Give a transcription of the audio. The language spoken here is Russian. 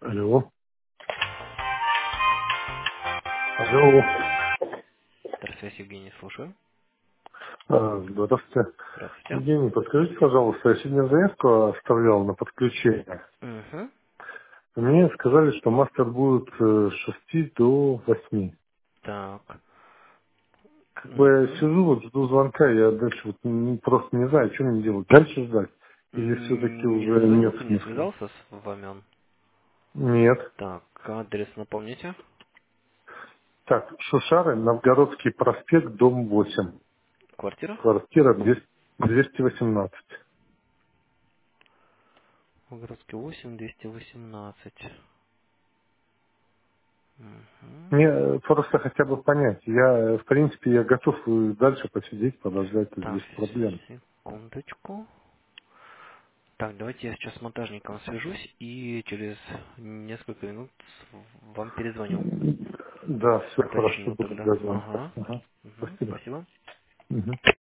Алло. Алло. Здравствуйте, Евгений, слушаю. Здравствуйте. Здравствуйте. Евгений, подскажите, пожалуйста, я сегодня заявку оставлял на подключение. Угу. Мне сказали, что мастер будет с 6 до 8. Так. Как бы я Угу. сижу, вот жду звонка, я дальше вот просто не знаю, что мне делать. Дальше ждать? Или все-таки Не уже нет созвонился, не смысла? связался с вами он? Нет. Так, адрес напомните. Так, Шушары, Новгородский проспект, дом 8. Квартира? Квартира 218. Городский 8, 218. Угу. Мне просто хотя бы понять. В принципе, я готов дальше посидеть, подождать, тут Так, без проблем. секундочку. Так, давайте я сейчас с монтажником свяжусь и через несколько минут вам перезвоню. Да, все хорошо, Уточню буду тогда. для звонка. Ага. Ага. Угу. Спасибо. Спасибо. Мгм.